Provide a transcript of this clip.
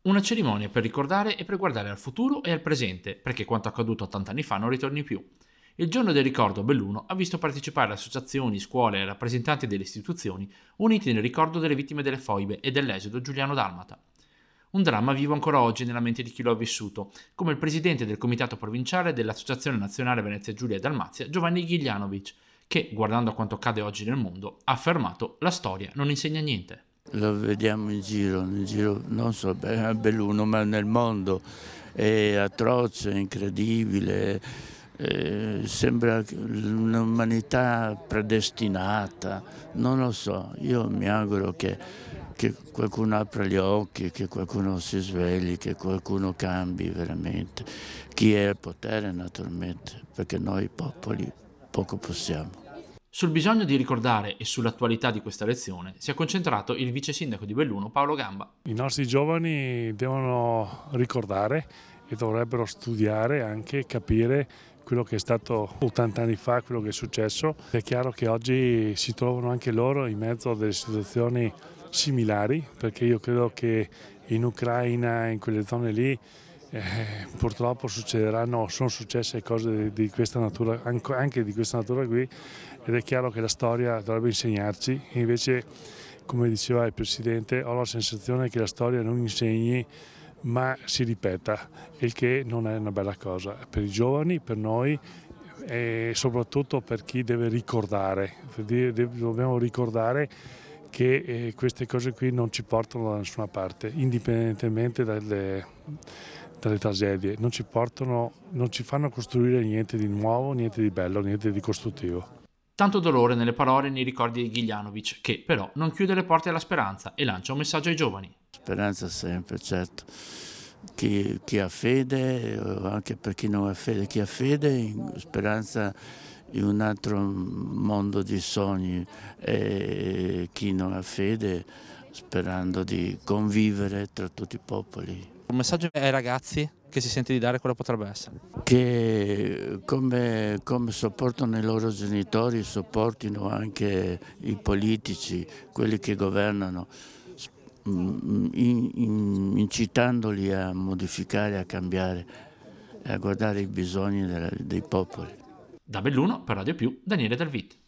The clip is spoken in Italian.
Una cerimonia per ricordare e per guardare al futuro e al presente, perché quanto accaduto 80 anni fa non ritorni più. Il giorno del ricordo a Belluno ha visto partecipare associazioni, scuole e rappresentanti delle istituzioni uniti nel ricordo delle vittime delle foibe e dell'esodo giuliano-dalmata. Un dramma vivo ancora oggi nella mente di chi lo ha vissuto, come il presidente del comitato provinciale dell'Associazione Nazionale Venezia Giulia e Dalmazia, Giovanni Ghiglianovic, che, guardando a quanto accade oggi nel mondo, ha affermato: la storia non insegna niente. Lo vediamo in giro non solo a Belluno, ma nel mondo. È atroce, è incredibile, sembra un'umanità predestinata. Non lo so, io mi auguro che qualcuno apra gli occhi, che qualcuno si svegli, che qualcuno cambi veramente. Chi è al potere naturalmente, perché noi popoli poco possiamo. Sul bisogno di ricordare e sull'attualità di questa lezione si è concentrato il vice sindaco di Belluno Paolo Gamba. I nostri giovani devono ricordare e dovrebbero studiare, anche capire quello che è stato 80 anni fa, quello che è successo. È chiaro che oggi si trovano anche loro in mezzo a delle situazioni similari, perché io credo che in Ucraina, in quelle zone lì, purtroppo sono successe cose di questa natura, anche di questa natura qui, ed è chiaro che la storia dovrebbe insegnarci, e invece, come diceva il Presidente, ho la sensazione che la storia non insegni ma si ripeta, il che non è una bella cosa per i giovani, per noi e soprattutto per chi deve ricordare. Dobbiamo ricordare che queste cose qui non ci portano da nessuna parte, indipendentemente dalle tragedie, non ci fanno costruire niente di nuovo, niente di bello, niente di costruttivo. Tanto dolore nelle parole e nei ricordi di Ghiglianovic, che però non chiude le porte alla speranza e lancia un messaggio ai giovani. Speranza sempre, certo. Chi ha fede, o anche per chi non ha fede, chi ha fede, speranza in un altro mondo di sogni, e chi non ha fede sperando di convivere tra tutti i popoli. Un messaggio ai ragazzi che si sente di dare cosa potrebbe essere? Che come sopportano i loro genitori, sopportino anche i politici, quelli che governano, incitandoli a modificare, a cambiare, a guardare i bisogni dei popoli. Da Belluno per Radio Più, Daniele Dalvit.